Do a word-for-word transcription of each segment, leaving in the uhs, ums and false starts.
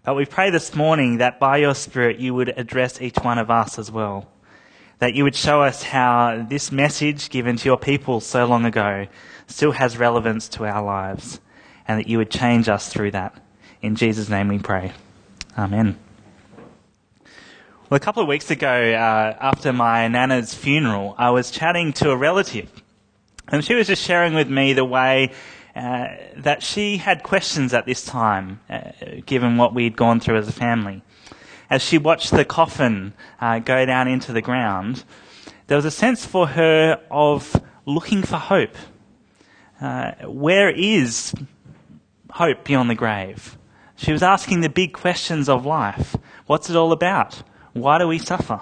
But we pray this morning that by your Spirit you would address each one of us as well. That you would show us how this message given to your people so long ago still has relevance to our lives, and that you would change us through that. In Jesus' name we pray. Amen. Well, a couple of weeks ago, uh, after my Nana's funeral, I was chatting to a relative, and she was just sharing with me the way uh, that she had questions at this time, uh, given what we'd gone through as a family. As she watched the coffin uh, go down into the ground, there was a sense for her of looking for hope. Uh, where is hope beyond the grave? She was asking the big questions of life. What's it all about? Why do we suffer?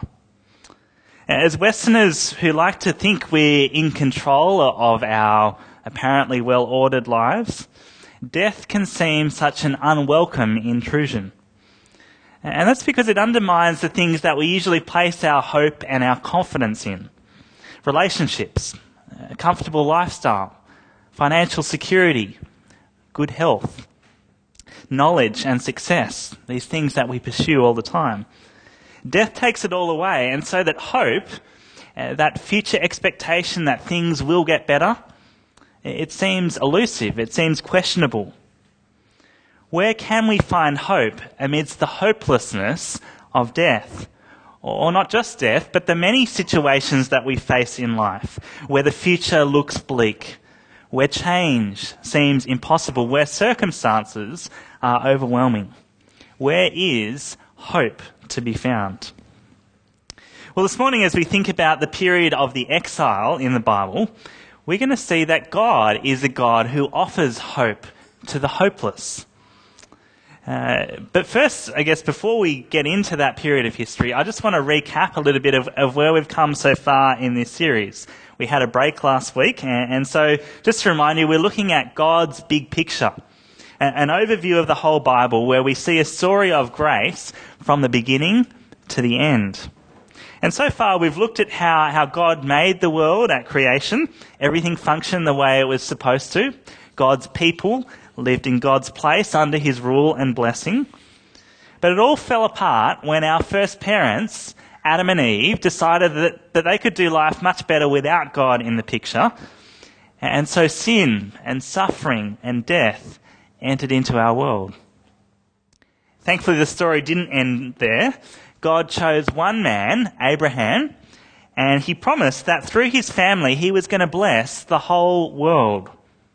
As Westerners who like to think we're in control of our apparently well-ordered lives, death can seem such an unwelcome intrusion. And that's because it undermines the things that we usually place our hope and our confidence in. Relationships, a comfortable lifestyle, financial security, good health, knowledge and success, these things that we pursue all the time. Death takes it all away, and so that hope, uh, that future expectation that things will get better, it seems elusive, it seems questionable. Where can we find hope amidst the hopelessness of death? Or not just death, but the many situations that we face in life, where the future looks bleak, where change seems impossible, where circumstances are overwhelming. Where is hope to be found? Well, this morning as we think about the period of the exile in the Bible, we're going to see that God is a God who offers hope to the hopeless. Uh, but first, I guess, before we get into that period of history, I just want to recap a little bit of, of where we've come so far in this series. We had a break last week, and, and so just to remind you, we're looking at God's big picture, an, an overview of the whole Bible where we see a story of grace from the beginning to the end. And so far, we've looked at how, how God made the world at creation. Everything functioned the way it was supposed to. God's people lived in God's place under his rule and blessing. But it all fell apart when our first parents, Adam and Eve, decided that, that they could do life much better without God in the picture. And so sin and suffering and death entered into our world. Thankfully, the story didn't end there. God chose one man, Abraham, and he promised that through his family he was going to bless the whole world.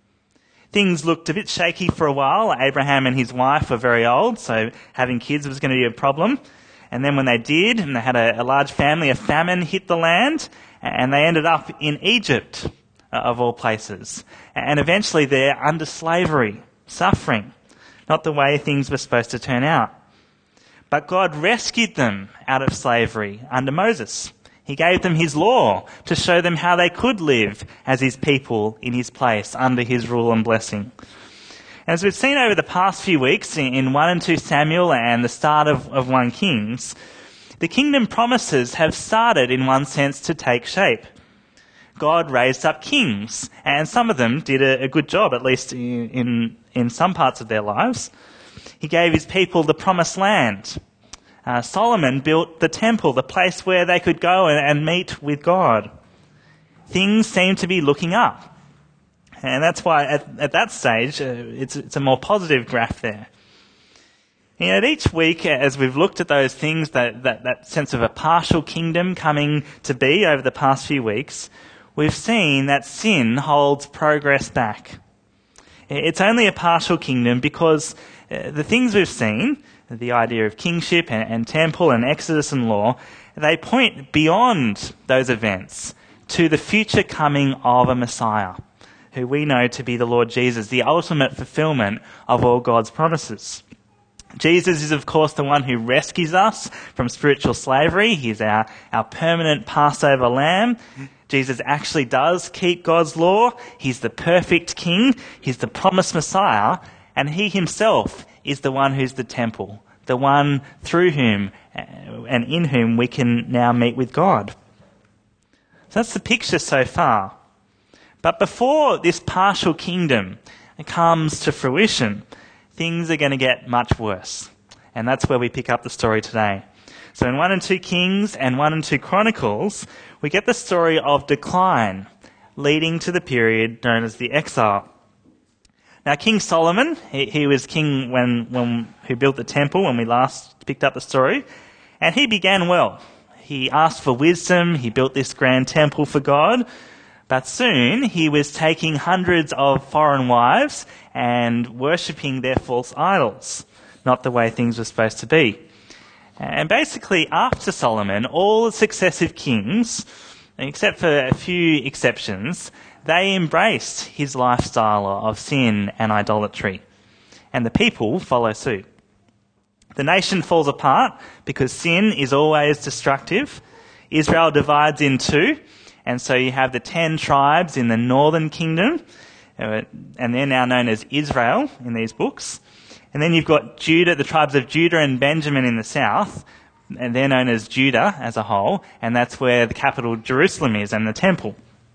Things looked a bit shaky for a while. Abraham and his wife were very old, so having kids was going to be a problem. And then when they did, and they had a, a large family, a famine hit the land, and they ended up in Egypt, uh, of all places. And eventually they're under slavery, suffering, not the way things were supposed to turn out. But God rescued them out of slavery under Moses. He gave them his law to show them how they could live as his people in his place under his rule and blessing. As we've seen over the past few weeks in First and Second Samuel and the start of, of First Kings, the kingdom promises have started in one sense to take shape. God raised up kings, and some of them did a, a good job, at least in, in, in some parts of their lives. He gave his people the promised land. Uh, Solomon built the temple, the place where they could go and, and meet with God. Things seem to be looking up. And that's why at, at that stage, uh, it's, it's a more positive graph there. And yet each week, as we've looked at those things, that, that, that sense of a partial kingdom coming to be over the past few weeks, we've seen that sin holds progress back. It's only a partial kingdom because uh, the things we've seen, the idea of kingship and, and temple and Exodus and law, they point beyond those events to the future coming of a Messiah, who we know to be the Lord Jesus, the ultimate fulfillment of all God's promises. Jesus is, of course, the one who rescues us from spiritual slavery. He's our, our permanent Passover lamb. Jesus actually does keep God's law. He's the perfect king. He's the promised Messiah. And he himself is the one who's the temple, the one through whom and in whom we can now meet with God. So that's the picture so far. But before this partial kingdom comes to fruition, things are going to get much worse. And that's where we pick up the story today. So in one and two Kings and one and two Chronicles, we get the story of decline, leading to the period known as the exile. Now, King Solomon, he, he was king when, when who built the temple when we last picked up the story, and he began well. He asked for wisdom, he built this grand temple for God, but soon he was taking hundreds of foreign wives and worshipping their false idols, not the way things were supposed to be. And basically, after Solomon, all the successive kings, except for a few exceptions, they embraced his lifestyle of sin and idolatry. And the people follow suit. The nation falls apart because sin is always destructive. Israel divides in two, and so you have the ten tribes in the northern kingdom, and they're now known as Israel in these books. And then you've got Judah, the tribes of Judah and Benjamin in the south, and they're known as Judah as a whole, and that's where the capital Jerusalem is and the temple.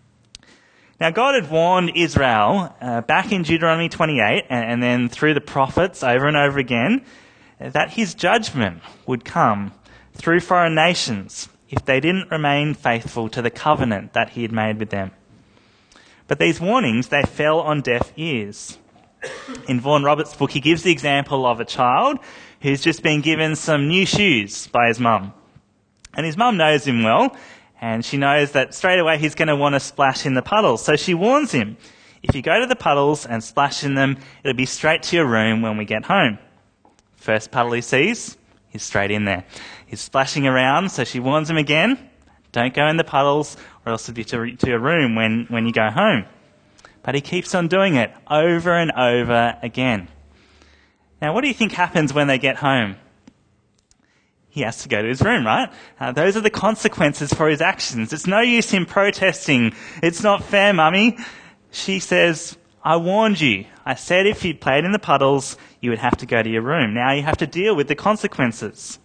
Now, God had warned Israel uh, back in Deuteronomy twenty-eight, and, and then through the prophets over and over again, that his judgment would come through foreign nations if they didn't remain faithful to the covenant that he had made with them. But these warnings, they fell on deaf ears. In Vaughan Roberts' book, he gives the example of a child who's just been given some new shoes by his mum. And his mum knows him well, and she knows that straight away he's going to want to splash in the puddles. So she warns him, if you go to the puddles and splash in them, it'll be straight to your room when we get home. First puddle he sees, he's straight in there. He's splashing around, so she warns him again, don't go in the puddles or else it'll be to, to your room when, when you go home. But he keeps on doing it over and over again. Now, what do you think happens when they get home? He has to go to his room, right? Uh, those are the consequences for his actions. It's no use him protesting. It's not fair, Mummy. She says, I warned you. I said if you'd played in the puddles, you would have to go to your room. Now you have to deal with the consequences.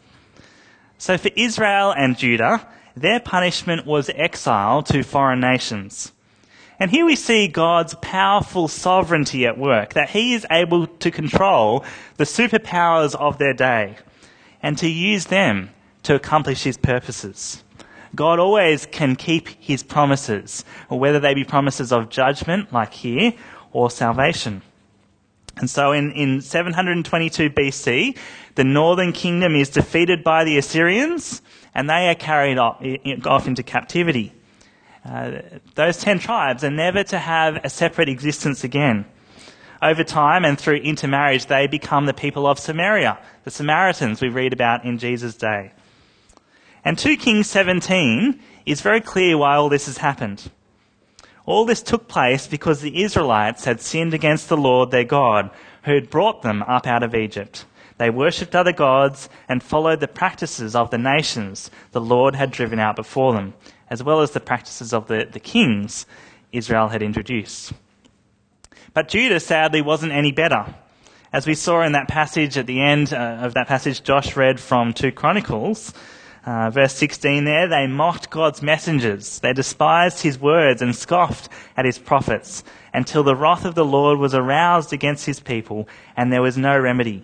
So for Israel and Judah, their punishment was exile to foreign nations. And here we see God's powerful sovereignty at work, that he is able to control the superpowers of their day and to use them to accomplish his purposes. God always can keep his promises, or whether they be promises of judgment, like here, or salvation. And so in, in seven twenty-two B C, the northern kingdom is defeated by the Assyrians, and they are carried off, off into captivity. Uh, those ten tribes are never to have a separate existence again. Over time and through intermarriage, they become the people of Samaria, the Samaritans we read about in Jesus' day. And two Kings seventeen is very clear why all this has happened. All this took place because the Israelites had sinned against the Lord their God, who had brought them up out of Egypt. They worshipped other gods and followed the practices of the nations the Lord had driven out before them, as well as the practices of the, the kings Israel had introduced. But Judah, sadly, wasn't any better. As we saw in that passage at the end uh, of that passage Josh read from two Chronicles, uh, verse sixteen there, they mocked God's messengers. They despised his words and scoffed at his prophets until the wrath of the Lord was aroused against his people and there was no remedy.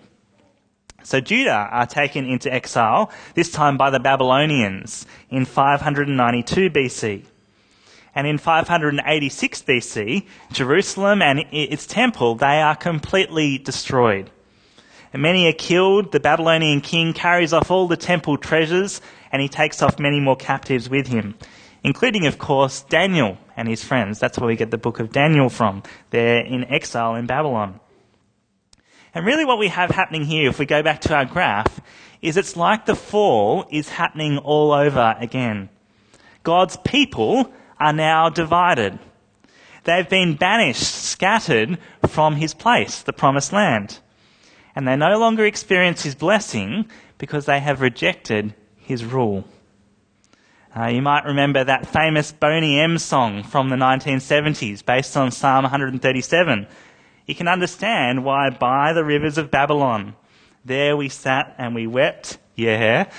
So Judah are taken into exile, this time by the Babylonians, in five ninety-two B C. And in five eighty-six B C, Jerusalem and its temple, they are completely destroyed. And many are killed. The Babylonian king carries off all the temple treasures, and he takes off many more captives with him, including, of course, Daniel and his friends. That's where we get the book of Daniel from. They're in exile in Babylon. And really what we have happening here, if we go back to our graph, is it's like the fall is happening all over again. God's people are now divided. They've been banished, scattered from his place, the promised land. And they no longer experience his blessing because they have rejected his rule. Uh, you might remember that famous Boney M song from the nineteen seventies based on Psalm one thirty-seven. You can understand why by the rivers of Babylon, there we sat and we wept, yeah,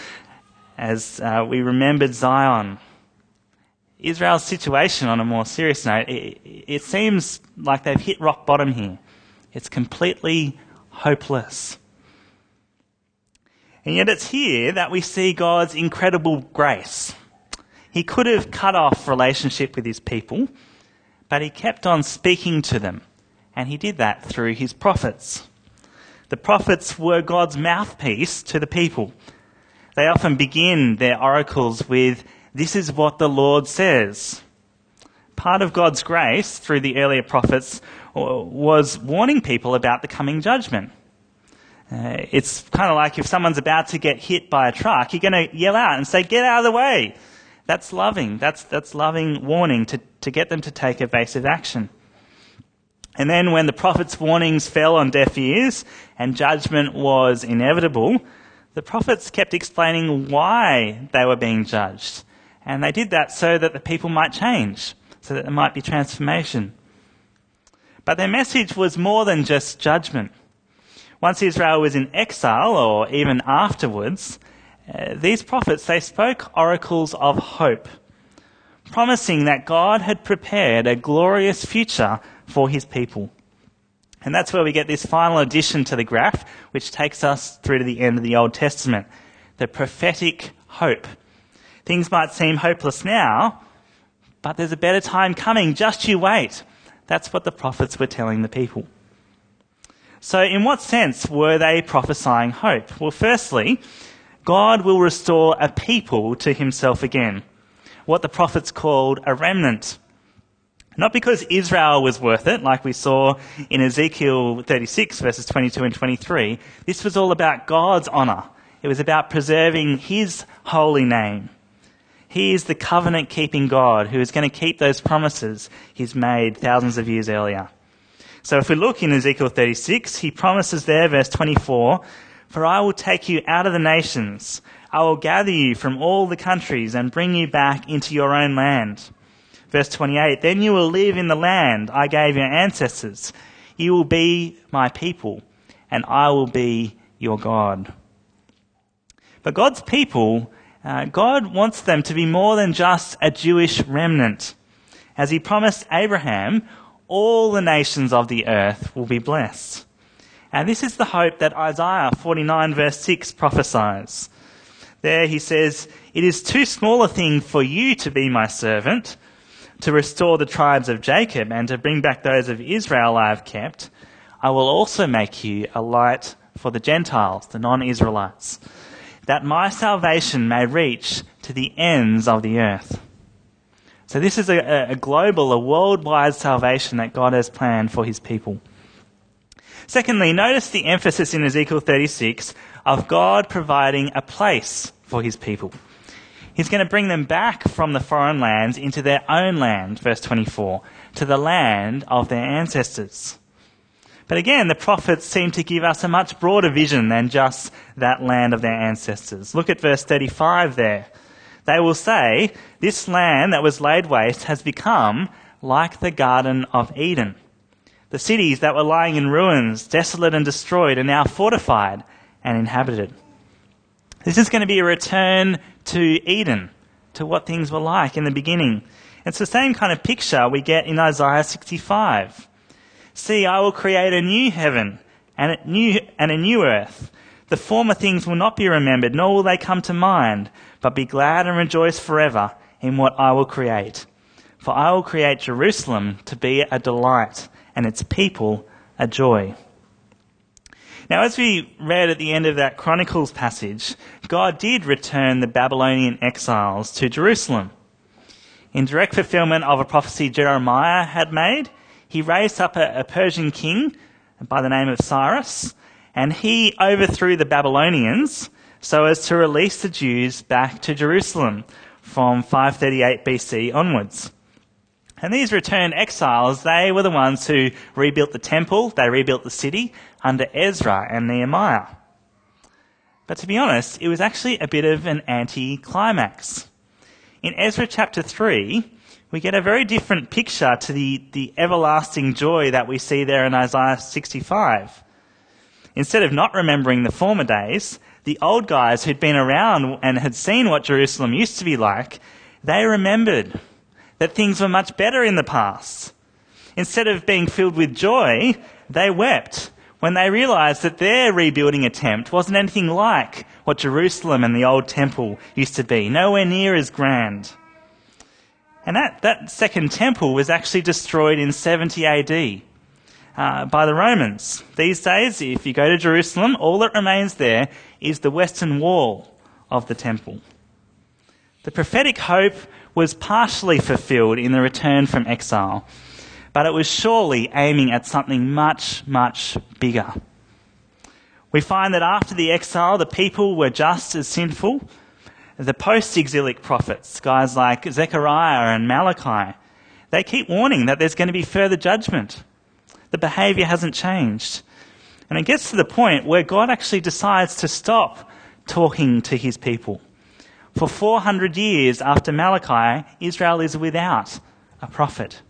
as uh, we remembered Zion. Israel's situation, on a more serious note, it, it seems like they've hit rock bottom here. It's completely hopeless. And yet it's here that we see God's incredible grace. He could have cut off relationship with his people, but he kept on speaking to them, and he did that through his prophets. The prophets were God's mouthpiece to the people. They often begin their oracles with, "This is what the Lord says." Part of God's grace through the earlier prophets was warning people about the coming judgment. Uh, it's kind of like if someone's about to get hit by a truck, you're going to yell out and say, "Get out of the way." That's loving. That's that's loving warning to, to get them to take evasive action. And then when the prophets' warnings fell on deaf ears and judgment was inevitable, the prophets kept explaining why they were being judged. And they did that so that the people might change, so that there might be transformation. But their message was more than just judgment. Once Israel was in exile, or even afterwards, uh, these prophets, they spoke oracles of hope, promising that God had prepared a glorious future for his people. And that's where we get this final addition to the graph, which takes us through to the end of the Old Testament, the prophetic hope. Things might seem hopeless now, but there's a better time coming. Just you wait. That's what the prophets were telling the people. So in what sense were they prophesying hope? Well, firstly, God will restore a people to himself again, what the prophets called a remnant. Not because Israel was worth it, like we saw in Ezekiel thirty-six, verses twenty-two and twenty-three. This was all about God's honour. It was about preserving his holy name. He is the covenant-keeping God who is going to keep those promises he's made thousands of years earlier. So if we look in Ezekiel thirty-six, he promises there, verse twenty-four, "For I will take you out of the nations. I will gather you from all the countries and bring you back into your own land." Verse twenty-eight, "Then you will live in the land I gave your ancestors. You will be my people, and I will be your God." But God's people, uh, God wants them to be more than just a Jewish remnant. As he promised Abraham, all the nations of the earth will be blessed. And this is the hope that Isaiah forty-nine verse six prophesies. There he says, "It is too small a thing for you to be my servant, to restore the tribes of Jacob and to bring back those of Israel I have kept. I will also make you a light for the Gentiles," the non-Israelites, "that my salvation may reach to the ends of the earth." So this is a, a global, a worldwide salvation that God has planned for his people. Secondly, notice the emphasis in Ezekiel thirty-six of God providing a place for his people. He's going to bring them back from the foreign lands into their own land, verse twenty-four, to the land of their ancestors. But again, the prophets seem to give us a much broader vision than just that land of their ancestors. Look at verse thirty-five there. They will say, "This land that was laid waste has become like the Garden of Eden. The cities that were lying in ruins, desolate and destroyed, are now fortified and inhabited." This is going to be a return to Eden, to what things were like in the beginning. It's the same kind of picture we get in Isaiah sixty-five. "See, I will create a new heaven and a new, and a new earth. The former things will not be remembered, nor will they come to mind, but be glad and rejoice forever in what I will create. For I will create Jerusalem to be a delight, and its people a joy." Now, as we read at the end of that Chronicles passage, God did return the Babylonian exiles to Jerusalem. In direct fulfillment of a prophecy Jeremiah had made, he raised up a, a Persian king by the name of Cyrus, and he overthrew the Babylonians so as to release the Jews back to Jerusalem from five thirty-eight B C onwards. And these returned exiles, they were the ones who rebuilt the temple, they rebuilt the city under Ezra and Nehemiah. But to be honest, it was actually a bit of an anti-climax. In Ezra chapter three, we get a very different picture to the, the everlasting joy that we see there in Isaiah sixty-five. Instead of not remembering the former days, the old guys who'd been around and had seen what Jerusalem used to be like, they remembered that things were much better in the past. Instead of being filled with joy, they wept when they realised that their rebuilding attempt wasn't anything like what Jerusalem and the old temple used to be, nowhere near as grand. And that, that second temple was actually destroyed in seventy A D uh, by the Romans. These days, if you go to Jerusalem, all that remains there is the western wall of the temple. The prophetic hope was partially fulfilled in the return from exile, but it was surely aiming at something much, much bigger. We find that after the exile, the people were just as sinful. The post-exilic prophets, guys like Zechariah and Malachi, they keep warning that there's going to be further judgment. The behaviour hasn't changed. And it gets to the point where God actually decides to stop talking to his people. For four hundred years after Malachi, Israel is without a prophet.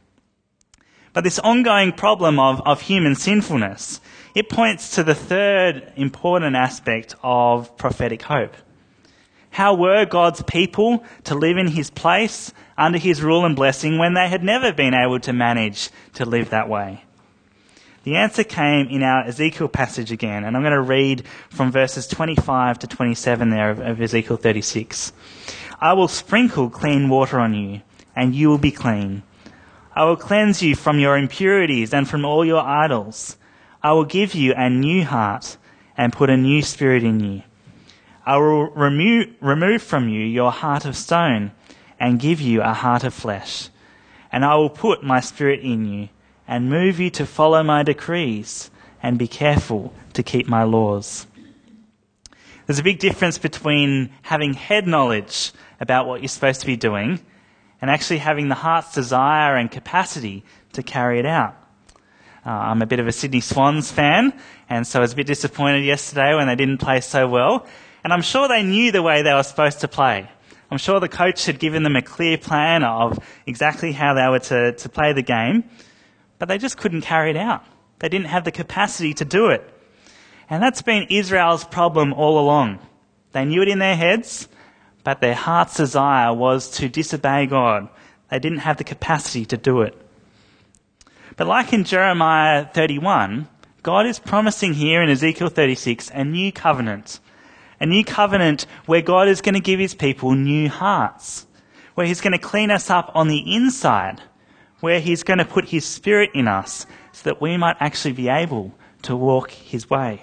But this ongoing problem of, of human sinfulness, it points to the third important aspect of prophetic hope. How were God's people to live in his place under his rule and blessing when they had never been able to manage to live that way? The answer came in our Ezekiel passage again, and I'm going to read from verses twenty-five to twenty-seven there of, of Ezekiel thirty-six. I will sprinkle clean water on you, and you will be clean. I will cleanse you from your impurities and from all your idols. I will give you a new heart and put a new spirit in you. I will remove, remove from you your heart of stone and give you a heart of flesh. And I will put my spirit in you and move you to follow my decrees and be careful to keep my laws. There's a big difference between having head knowledge about what you're supposed to be doing and actually having the heart's desire and capacity to carry it out. Uh, I'm a bit of a Sydney Swans fan, and so I was a bit disappointed yesterday when they didn't play so well. And I'm sure they knew the way they were supposed to play. I'm sure the coach had given them a clear plan of exactly how they were to, to play the game, but they just couldn't carry it out. They didn't have the capacity to do it. And that's been Israel's problem all along. They knew it in their heads, but their heart's desire was to disobey God. They didn't have the capacity to do it. But like in Jeremiah thirty-one, God is promising here in Ezekiel thirty-six a new covenant. A new covenant where God is going to give his people new hearts, where he's going to clean us up on the inside, where he's going to put his spirit in us so that we might actually be able to walk his way.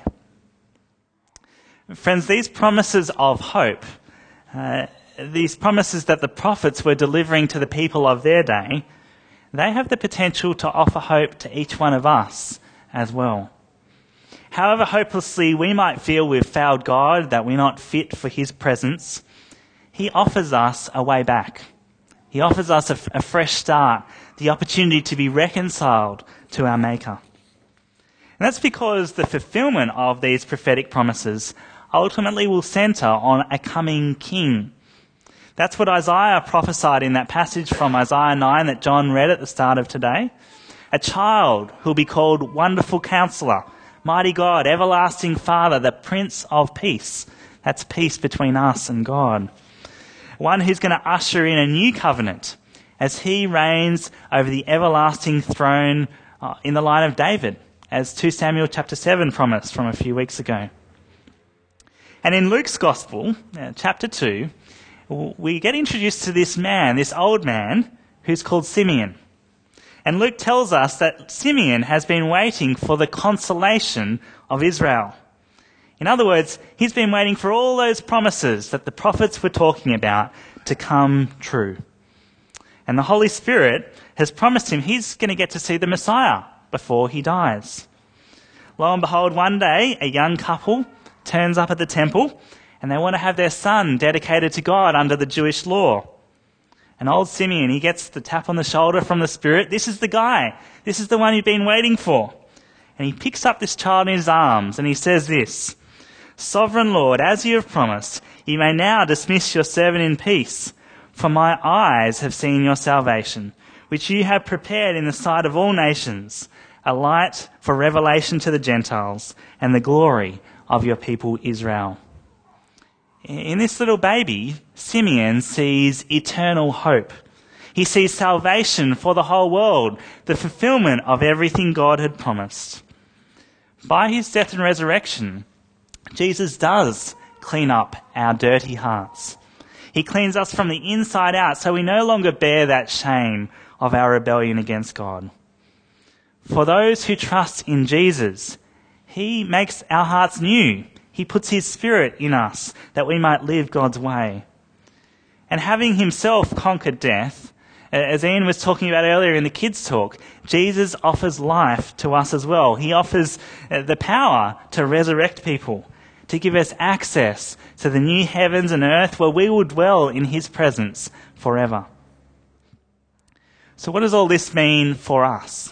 Friends, these promises of hope, uh, these promises that the prophets were delivering to the people of their day, they have the potential to offer hope to each one of us as well. However hopelessly we might feel we've failed God, that we're not fit for his presence, he offers us a way back. He offers us a, a fresh start, the opportunity to be reconciled to our Maker. And that's because the fulfillment of these prophetic promises ultimately will centre on a coming king. That's what Isaiah prophesied in that passage from Isaiah nine that John read at the start of today. A child who'll be called Wonderful Counselor, Mighty God, Everlasting Father, the Prince of Peace. That's peace between us and God. One who's going to usher in a new covenant as he reigns over the everlasting throne uh, in the line of David, as two Samuel chapter seven promised from a few weeks ago. And in Luke's Gospel, uh, chapter two, we get introduced to this man, this old man, who's called Simeon. And Luke tells us that Simeon has been waiting for the consolation of Israel. In other words, he's been waiting for all those promises that the prophets were talking about to come true. And the Holy Spirit has promised him he's going to get to see the Messiah before he dies. Lo and behold, one day, a young couple turns up at the temple and they want to have their son dedicated to God under the Jewish law. And old Simeon, he gets the tap on the shoulder from the Spirit. This is the guy. This is the one you've been waiting for. And he picks up this child in his arms and he says this, Sovereign Lord, as you have promised, you may now dismiss your servant in peace, for my eyes have seen your salvation, which you have prepared in the sight of all nations, a light for revelation to the Gentiles and the glory of your people Israel. In this little baby, Simeon sees eternal hope. He sees salvation for the whole world, the fulfillment of everything God had promised. By his death and resurrection, Jesus does clean up our dirty hearts. He cleans us from the inside out so we no longer bear that shame of our rebellion against God. For those who trust in Jesus, he makes our hearts new. He puts his Spirit in us that we might live God's way. And having himself conquered death, as Ian was talking about earlier in the kids' talk, Jesus offers life to us as well. He offers the power to resurrect people, to give us access to the new heavens and earth where we will dwell in his presence forever. So what does all this mean for us?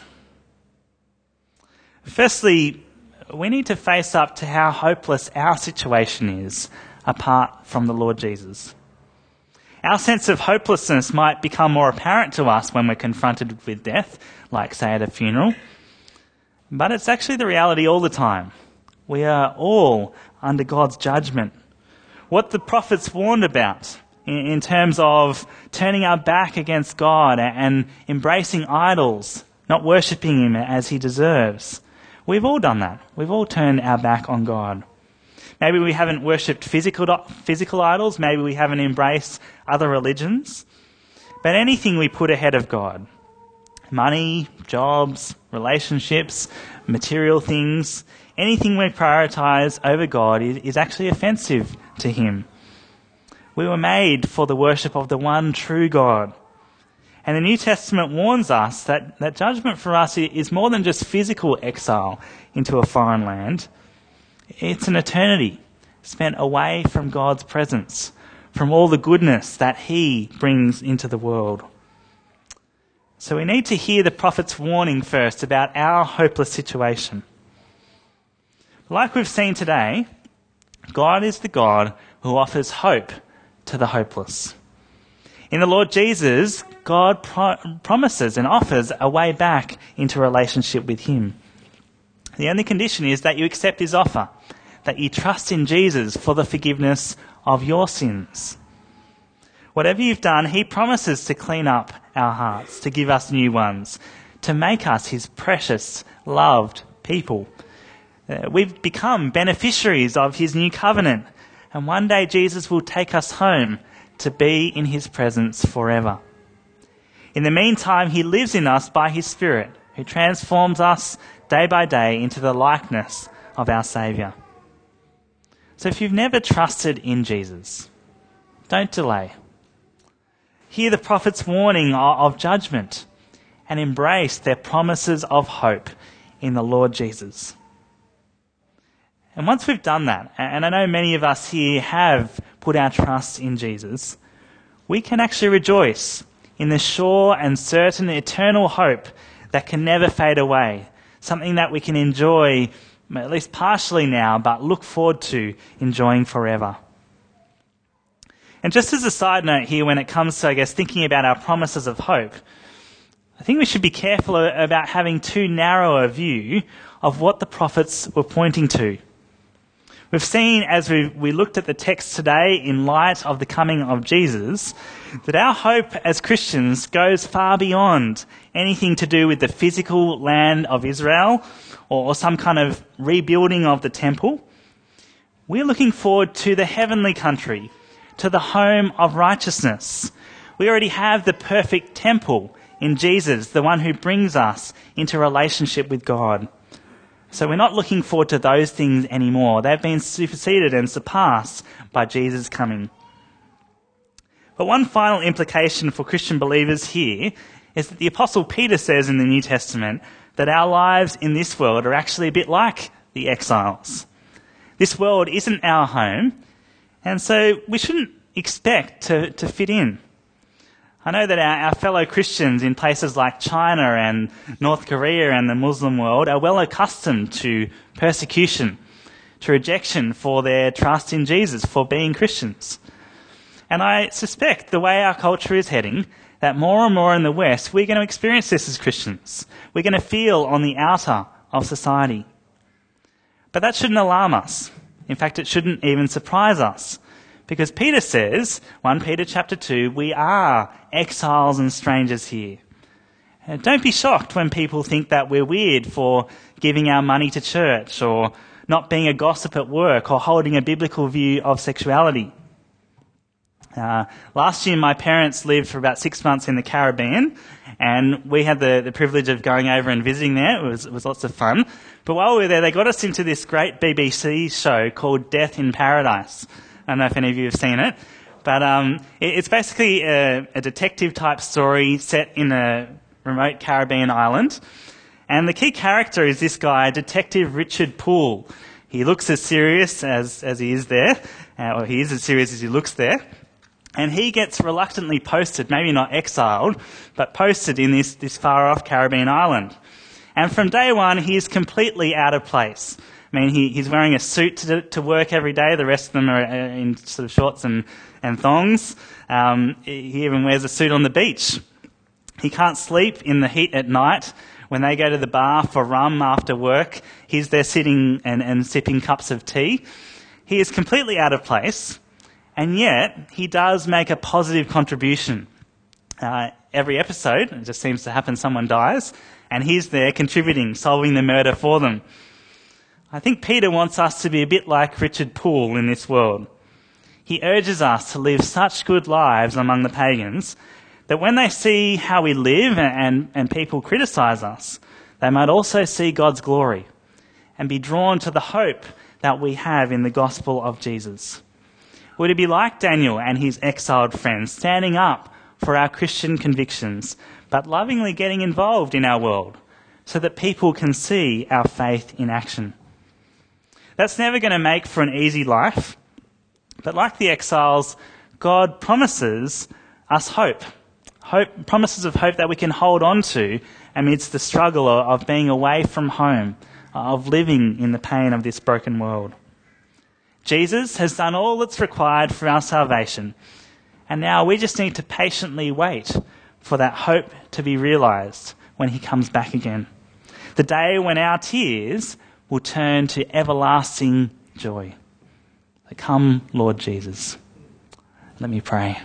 Firstly, we need to face up to how hopeless our situation is apart from the Lord Jesus. Our sense of hopelessness might become more apparent to us when we're confronted with death, like, say, at a funeral. But it's actually the reality all the time. We are all under God's judgment. What the prophets warned about in, in terms of turning our back against God and embracing idols, not worshipping him as he deserves. We've all done that. We've all turned our back on God. Maybe we haven't worshipped physical physical idols. Maybe we haven't embraced other religions. But anything we put ahead of God, money, jobs, relationships, material things, anything we prioritize over God is, is actually offensive to him. We were made for the worship of the one true God. And the New Testament warns us that, that judgment for us is more than just physical exile into a foreign land. It's an eternity spent away from God's presence, from all the goodness that he brings into the world. So we need to hear the prophet's warning first about our hopeless situation. Like we've seen today, God is the God who offers hope to the hopeless. In the Lord Jesus, God pro- promises and offers a way back into a relationship with him. The only condition is that you accept his offer, that you trust in Jesus for the forgiveness of your sins. Whatever you've done, he promises to clean up our hearts, to give us new ones, to make us his precious, loved people. Uh, we've become beneficiaries of his new covenant, and one day Jesus will take us home to be in his presence forever. In the meantime, he lives in us by his Spirit, who transforms us day by day into the likeness of our Saviour. So if you've never trusted in Jesus, don't delay. Hear the prophet's warning of judgment and embrace their promises of hope in the Lord Jesus. And once we've done that, and I know many of us here have put our trust in Jesus, we can actually rejoice in the sure and certain eternal hope that can never fade away, something that we can enjoy, at least partially now, but look forward to enjoying forever. And just as a side note here, when it comes to, I guess, thinking about our promises of hope, I think we should be careful about having too narrow a view of what the prophets were pointing to. We've seen, as we, we looked at the text today in light of the coming of Jesus, that our hope as Christians goes far beyond anything to do with the physical land of Israel or, or some kind of rebuilding of the temple. We're looking forward to the heavenly country, to the home of righteousness. We already have the perfect temple in Jesus, the one who brings us into relationship with God. So we're not looking forward to those things anymore. They've been superseded and surpassed by Jesus' coming. But one final implication for Christian believers here is that the Apostle Peter says in the New Testament that our lives in this world are actually a bit like the exiles. This world isn't our home, and so we shouldn't expect to, to fit in. I know that our, our fellow Christians in places like China and North Korea and the Muslim world are well accustomed to persecution, to rejection for their trust in Jesus, for being Christians. And I suspect the way our culture is heading, that more and more in the West, we're going to experience this as Christians. We're going to feel on the outer of society. But that shouldn't alarm us. In fact, it shouldn't even surprise us. Because Peter says, First Peter chapter two, we are exiles and strangers here. Uh, Don't be shocked when people think that we're weird for giving our money to church, or not being a gossip at work, or holding a biblical view of sexuality. Uh, last year, my parents lived for about six months in the Caribbean, and we had the, the privilege of going over and visiting there. It was, it was lots of fun. But while we were there, they got us into this great B B C show called Death in Paradise. I don't know if any of you have seen it, but um, it, it's basically a, a detective-type story set in a remote Caribbean island. And the key character is this guy, Detective Richard Poole. He looks as serious as, as he is there, uh, or he is as serious as he looks there. And he gets reluctantly posted, maybe not exiled, but posted in this, this far-off Caribbean island. And from day one, he is completely out of place. I mean, he, he's wearing a suit to, to work every day. The rest of them are in sort of shorts and, and thongs. Um, he even wears a suit on the beach. He can't sleep in the heat at night. When they go to the bar for rum after work, he's there sitting and, and sipping cups of tea. He is completely out of place. And yet, he does make a positive contribution. Uh, every episode, it just seems to happen, someone dies, and he's there contributing, solving the murder for them. I think Peter wants us to be a bit like Richard Poole in this world. He urges us to live such good lives among the pagans that when they see how we live and, and people criticise us, they might also see God's glory and be drawn to the hope that we have in the gospel of Jesus. Would it be like Daniel and his exiled friends, standing up for our Christian convictions, but lovingly getting involved in our world so that people can see our faith in action? That's never going to make for an easy life, but like the exiles, God promises us hope. Hope, promises of hope that we can hold on to amidst the struggle of being away from home, of living in the pain of this broken world. Jesus has done all that's required for our salvation, and now we just need to patiently wait for that hope to be realised when he comes back again. The day when our tears will turn to everlasting joy. So come, Lord Jesus. Let me pray.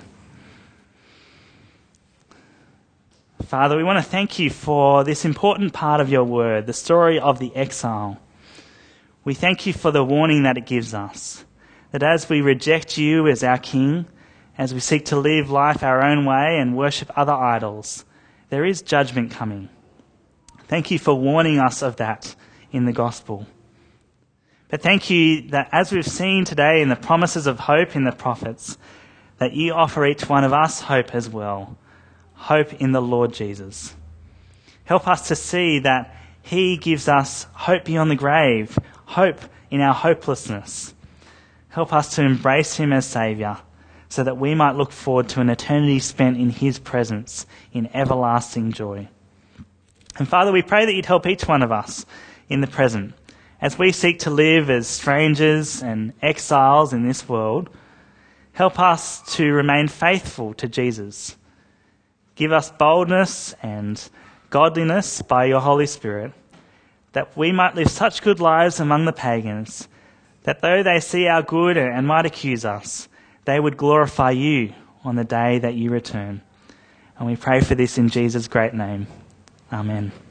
Father, we want to thank you for this important part of your word, the story of the exile. We thank you for the warning that it gives us, that as we reject you as our King, as we seek to live life our own way and worship other idols, there is judgment coming. Thank you for warning us of that in the gospel. But thank you that as we've seen today in the promises of hope in the prophets, that you offer each one of us hope as well. Hope in the Lord Jesus. Help us to see that he gives us hope beyond the grave, hope in our hopelessness. Help us to embrace him as Saviour so that we might look forward to an eternity spent in his presence in everlasting joy. And Father, we pray that you'd help each one of us in the present as we seek to live as strangers and exiles in this world. Help us to remain faithful to Jesus. Give us boldness and godliness by your Holy Spirit, that we might live such good lives among the pagans, that though they see our good and might accuse us, they would glorify you on the day that you return. And we pray for this in Jesus' great name. Amen.